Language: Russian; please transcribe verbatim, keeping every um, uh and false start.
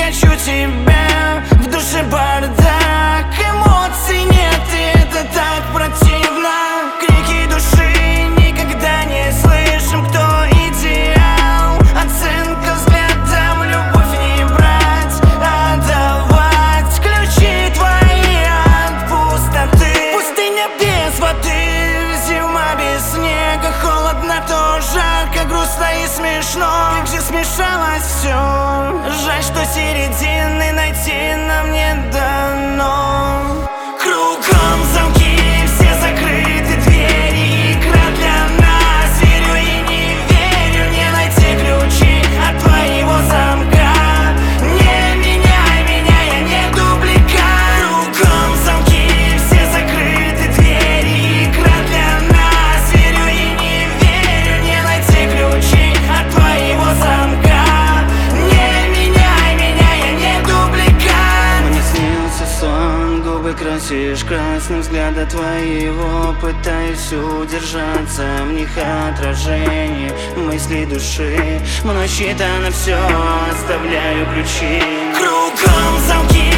хочу тебя, в душе бардак, эмоций нет, и это так противно. Крики души никогда не слышим, кто идеал. Оценка взглядом, любовь не брать, а давать ключи твои от пустоты. Пустыня без воды, зима без снега, холодно, то жарко, грустно и смешно. Как же смешалось все, жаль, что середины найти нам не дано. Кругом замки, все закрыты двери, игра для нас. Верю и не верю, не найти ключи от твоего замка. Не меняй меня, я не дубликат. Кругом замки, все закрыты двери, игра для нас. Верю и не верю, не найти ключи от твоего замка. Не меняй меня, я не дубликат. Мне снился сон, губы красишь красным взгляда твоего. Пытаюсь удержаться в них отражение мысли души. Мной считано все, оставляю ключи. Кругом замки,